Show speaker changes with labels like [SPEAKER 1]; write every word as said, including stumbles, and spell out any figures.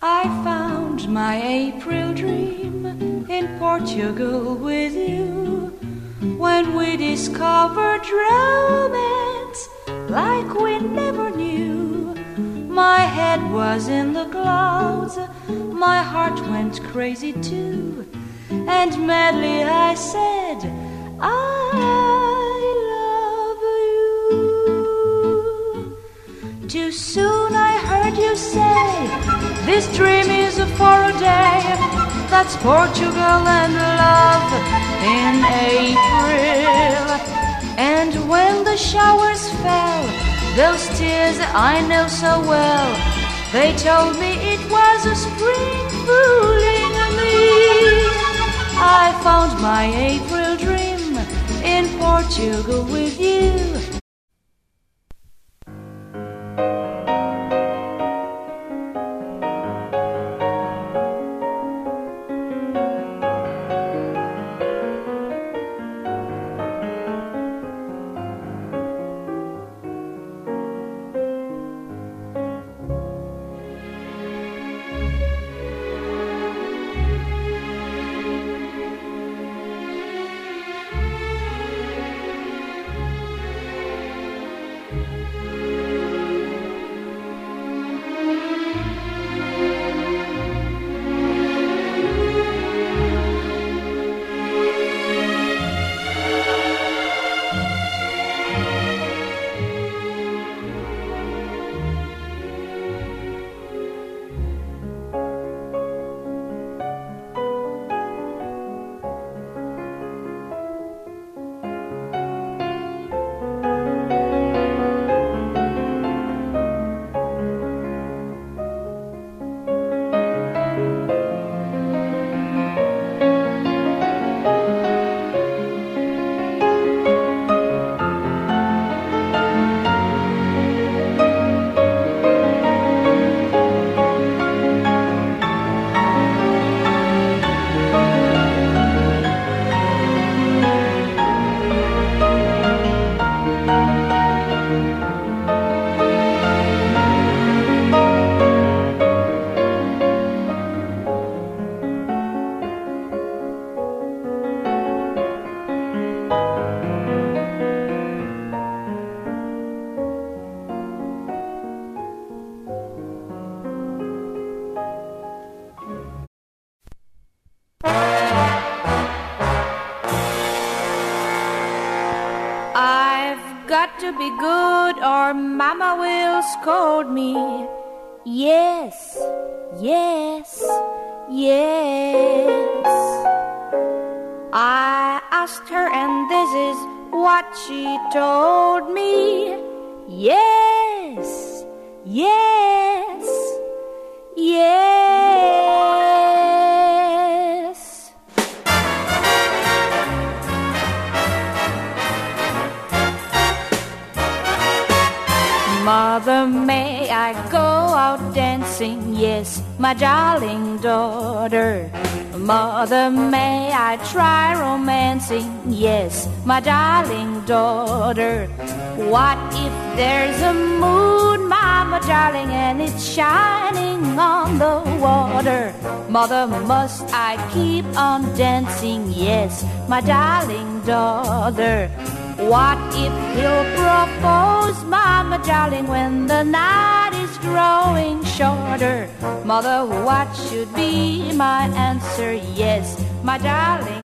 [SPEAKER 1] I found my April dream in Portugal with you, when we discovered romance like we never knew. My head was in the clouds, my heart went crazy too, and madly I said, I love you. Too soon I heard you say, this dream is for a day. That's Portugal and love in April. And when the showers fell, those tears I know so well, they told me it was a spring fooling me. I found my April dream in Portugal with you. Got to be good or Mama will scold me. Yes, yes, yes. I asked her and this is what she told me. Yes, yes, yes. Mother, may I go out dancing? Yes, my darling daughter. Mother, may I try romancing? Yes, my darling daughter. What if there's a moon, Mama darling, and it's shining on the water? Mother, must I keep on dancing? Yes, my darling daughter. What if he'll propose, Mama darling, when the night is growing shorter? Mother, what should be my answer? Yes, my darling.